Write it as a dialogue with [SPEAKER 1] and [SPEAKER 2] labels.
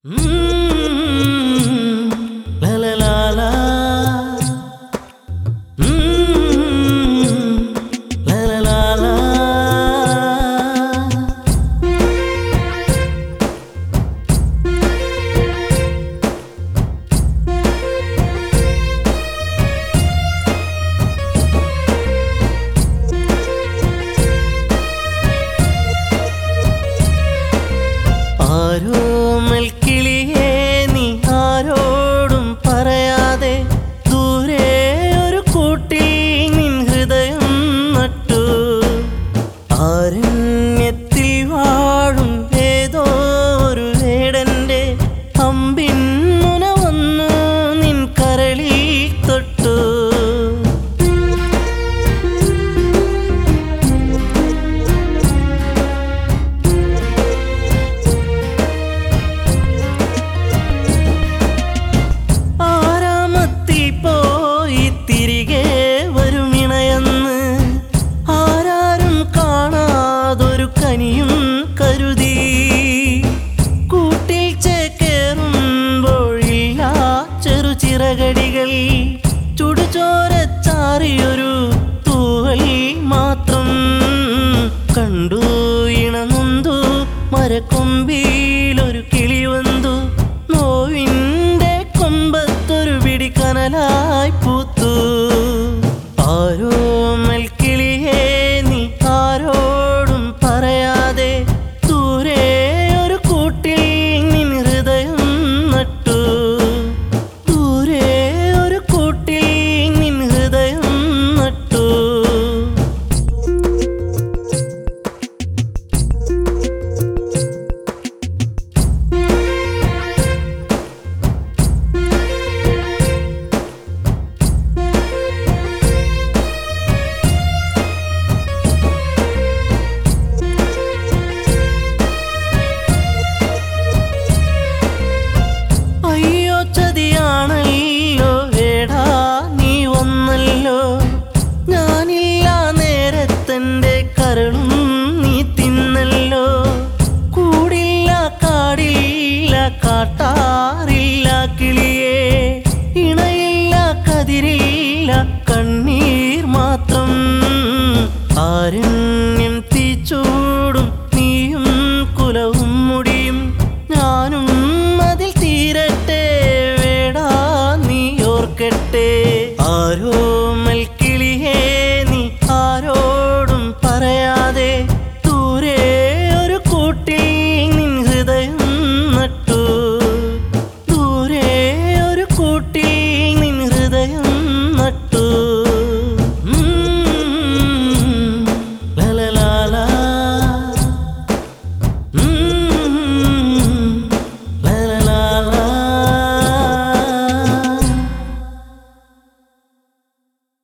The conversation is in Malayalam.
[SPEAKER 1] La la la la. La la la la. ആരോമൽ കിളിയേ നീ ആരോടും പറയാതെ ദൂരെ ഒരു കൂട്ടിൽ നിൻ ഹൃദയം നട്ടു. ആരണ്യത്തിൽ വാഴും ഏതോ ഒരു വേടന്റെ അമ്പിൻ മുന വന്നു നിൻ കരളിൽ തൊട്ടു. കനിയും കരുതി കൂട്ടിൽ ചേക്കേറുമ്പോഴില്ല ചെറുചിറകടികൾ ചുടുചോരച്ചാറിയൊരു തൂവൽ മാത്രം കണ്ടു. ഇണനൊന്തു മരക്കൊമ്പിലൊരു കിളി വന്നു, നോവിൻ്റെ കൊമ്പത്തൊരു പിടി കനലായി പൂത്തു. ആരോമൽ കിളിയേ നീ ആരോടും പറയാതെ ദൂരെ ഒരു കൂട്ടിൽ നിൻ ഹൃദയം നട്ടു. ദൂരെ ഒരു കൂട്ടിൽ നിൻ ഹൃദയം നട്ടു. ഞാനില്ല നേരത്തെൻ്റെ കരളും നീ തിന്നല്ലോ. കൂടില്ല കാടില്ല കാട്ടാറില്ല കിളിയേ, ഇണയില്ല കതിരില്ല കണ്ണീർ മാത്രം. ആരണ്യം തീച്ചൂടും നീയും കുലവും മുടിയും ഞാനും അതിൽ തീരട്ടെ വേടാ നീ ഓർക്കട്ടെ. ആരോമൽ കിളിയേ നീ ആരോടും പറയാതെ ദൂരെ ഒരു കൂട്ടിൽ നിൻ ഹൃദയം നട്ടു. ദൂരെ ഒരു കൂട്ടിൽ